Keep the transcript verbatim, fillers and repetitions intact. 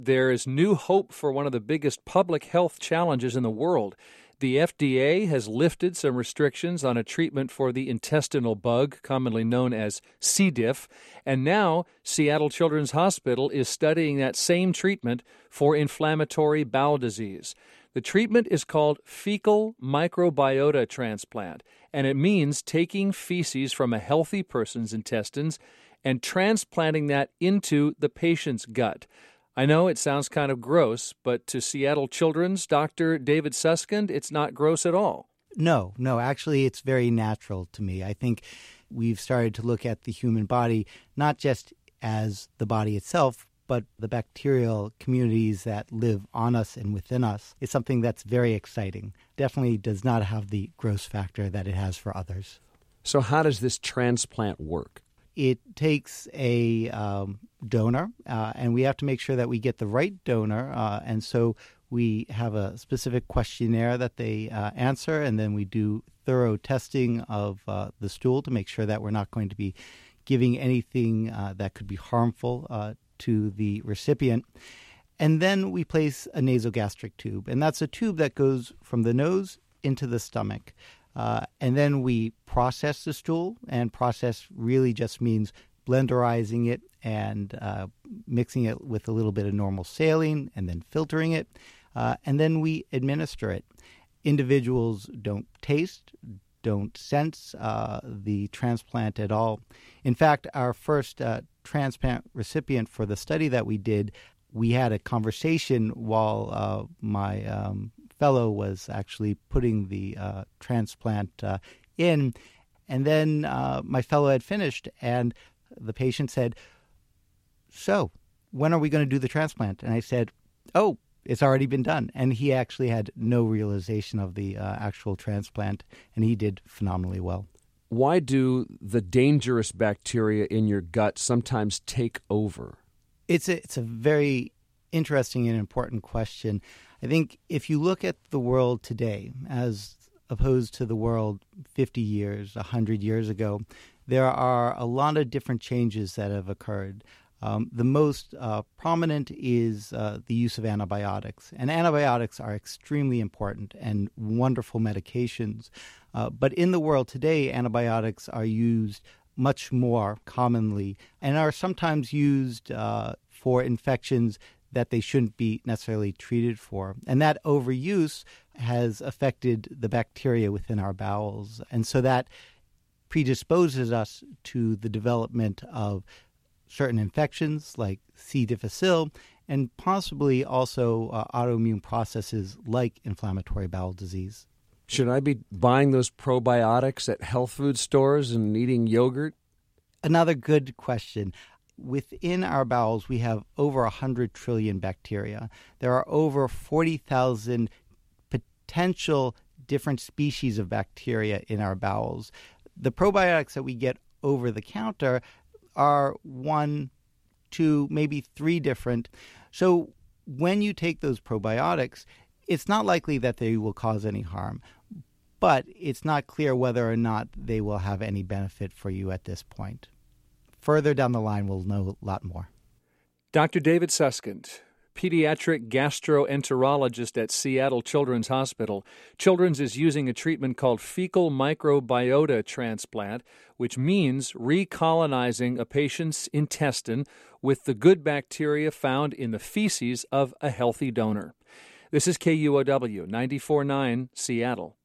There is new hope for one of the biggest public health challenges in the world. The F D A has lifted some restrictions on a treatment for the intestinal bug, commonly known as C. diff, and now Seattle Children's Hospital is studying that same treatment for inflammatory bowel disease. The treatment is called fecal microbiota transplant, and it means taking feces from a healthy person's intestines and transplanting that into the patient's gut. I know it sounds kind of gross, but to Seattle Children's, Doctor David Suskind, it's not gross at all. No, no, actually it's very natural to me. I think we've started to look at the human body not just as the body itself, but the bacterial communities that live on us and within us is something that's very exciting. Definitely does not have the gross factor that it has for others. So how does this transplant work? It takes a um, donor, uh, and we have to make sure that we get the right donor. Uh, and so we have a specific questionnaire that they uh, answer, and then we do thorough testing of uh, the stool to make sure that we're not going to be giving anything uh, that could be harmful uh, to the recipient. And then we place a nasogastric tube, and that's a tube that goes from the nose into the stomach. Uh, and then we process the stool, and process really just means blenderizing it and uh, mixing it with a little bit of normal saline and then filtering it. Uh, and then we administer it. Individuals don't taste, don't sense uh, the transplant at all. In fact, our first uh, transplant recipient for the study that we did, we had a conversation while uh, my um, fellow was actually putting the uh, transplant uh, in. And then uh, my fellow had finished, and the patient said, "So, when are we going to do the transplant?" And I said, "Oh, it's already been done." And he actually had no realization of the uh, actual transplant, and he did phenomenally well. Why do the dangerous bacteria in your gut sometimes take over? It's a, it's a very interesting and important question. I think if you look at the world today as opposed to the world fifty years, one hundred years ago, there are a lot of different changes that have occurred. Um, the most uh, prominent is uh, the use of antibiotics. And antibiotics are extremely important and wonderful medications. Uh, but in the world today, antibiotics are used much more commonly and are sometimes used uh, for infections that they shouldn't be necessarily treated for. And that overuse has affected the bacteria within our bowels. And so that predisposes us to the development of certain infections like C. difficile and possibly also uh, autoimmune processes like inflammatory bowel disease. Should I be buying those probiotics at health food stores and eating yogurt? Another good question. Within our bowels, we have over one hundred trillion bacteria. There are over forty thousand potential different species of bacteria in our bowels. The probiotics that we get over the counter are one, two, maybe three different. So when you take those probiotics, it's not likely that they will cause any harm, but it's not clear whether or not they will have any benefit for you at this point. Further down the line, we'll know a lot more. Doctor David Suskind, pediatric gastroenterologist at Seattle Children's Hospital. Children's is using a treatment called fecal microbiota transplant, which means recolonizing a patient's intestine with the good bacteria found in the feces of a healthy donor. This is K U O W ninety-four point nine Seattle.